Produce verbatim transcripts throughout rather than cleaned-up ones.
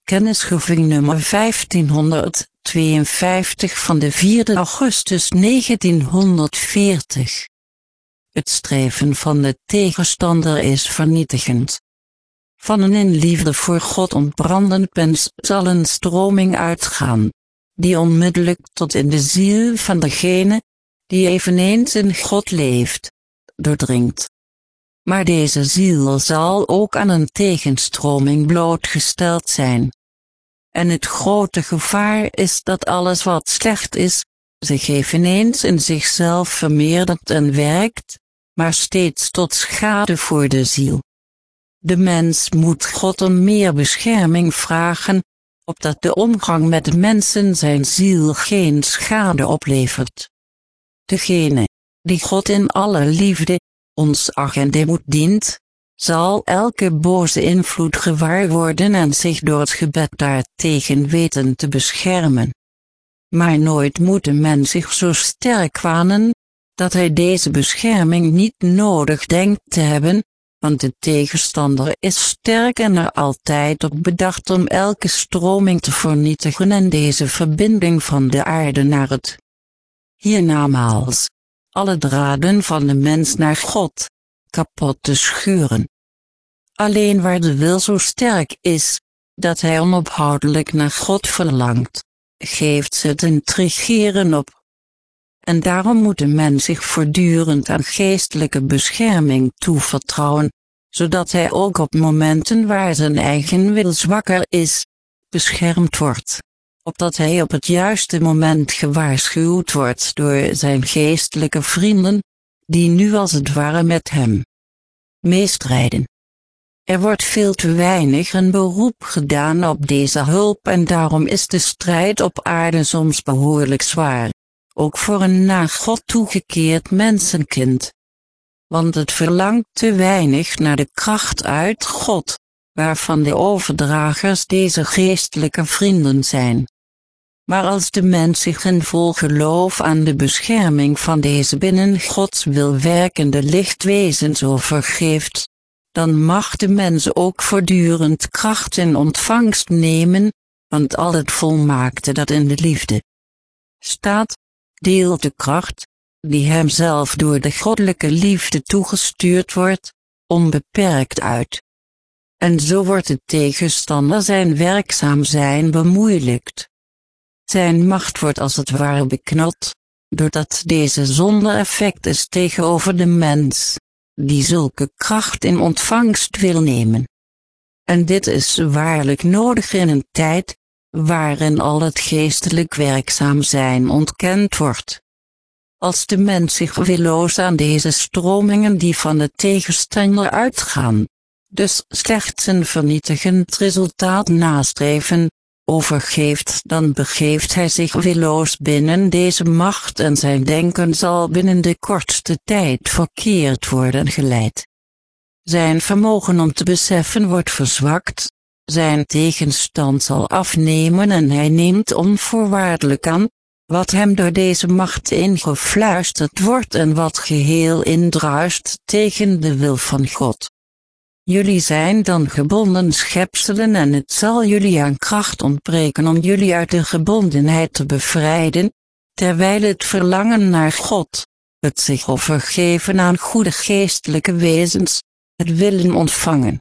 Kennisgeving nummer vijftienhonderdtweeënvijftig van de vierde augustus negentienhonderdveertig. Het streven van de tegenstander is vernietigend. Van een in liefde voor God ontbrandend mens zal een stroming uitgaan, die onmiddellijk tot in de ziel van degene, die eveneens in God leeft, doordringt. Maar deze ziel zal ook aan een tegenstroming blootgesteld zijn. En het grote gevaar is dat alles wat slecht is, zich eveneens in zichzelf vermeerdert en werkt, maar steeds tot schade voor de ziel. De mens moet God om meer bescherming vragen, opdat de omgang met de mensen zijn ziel geen schade oplevert. Degene, die God in alle liefde, ons agende moet dient, zal elke boze invloed gewaar worden en zich door het gebed daartegen weten te beschermen. Maar nooit moet de mens zich zo sterk wanen, dat hij deze bescherming niet nodig denkt te hebben, want de tegenstander is sterk en er altijd op bedacht om elke stroming te vernietigen en deze verbinding van de aarde naar het hiernamaals, alle draden van de mens naar God, kapot te schuren. Alleen waar de wil zo sterk is, dat hij onophoudelijk naar God verlangt, geeft ze het intrigeren op. En daarom moet de mens zich voortdurend aan geestelijke bescherming toevertrouwen, zodat hij ook op momenten waar zijn eigen wil zwakker is, beschermd wordt, opdat hij op het juiste moment gewaarschuwd wordt door zijn geestelijke vrienden, die nu als het ware met hem meestrijden. Er wordt veel te weinig een beroep gedaan op deze hulp en daarom is de strijd op aarde soms behoorlijk zwaar, ook voor een naar God toegekeerd mensenkind. Want het verlangt te weinig naar de kracht uit God, waarvan de overdragers deze geestelijke vrienden zijn. Maar als de mens zich in vol geloof aan de bescherming van deze binnen Gods wil werkende lichtwezens overgeeft, dan mag de mens ook voortdurend kracht in ontvangst nemen, want al het volmaakte dat in de liefde staat, deelt de kracht, die hem zelf door de goddelijke liefde toegestuurd wordt, onbeperkt uit. En zo wordt de tegenstander zijn werkzaam zijn bemoeilijkt. Zijn macht wordt als het ware beknot, doordat deze zonder effect is tegenover de mens, die zulke kracht in ontvangst wil nemen. En dit is waarlijk nodig in een tijd, waarin al het geestelijk werkzaam zijn ontkend wordt. Als de mens zich willoos aan deze stromingen die van de tegenstander uitgaan, dus slechts een vernietigend resultaat nastreven, overgeeft, dan begeeft hij zich willoos binnen deze macht en zijn denken zal binnen de kortste tijd verkeerd worden geleid. Zijn vermogen om te beseffen wordt verzwakt, zijn tegenstand zal afnemen en hij neemt onvoorwaardelijk aan, wat hem door deze macht ingefluisterd wordt en wat geheel indruist tegen de wil van God. Jullie zijn dan gebonden schepselen en het zal jullie aan kracht ontbreken om jullie uit de gebondenheid te bevrijden, terwijl het verlangen naar God, het zich overgeven aan goede geestelijke wezens, het willen ontvangen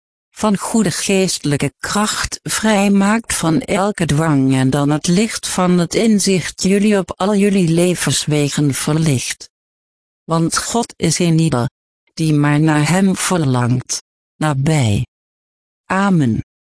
van goede geestelijke kracht vrijmaakt van elke dwang en dan het licht van het inzicht jullie op al jullie levenswegen verlicht. Want God is in ieder, die maar naar hem verlangt, nabij. Amen.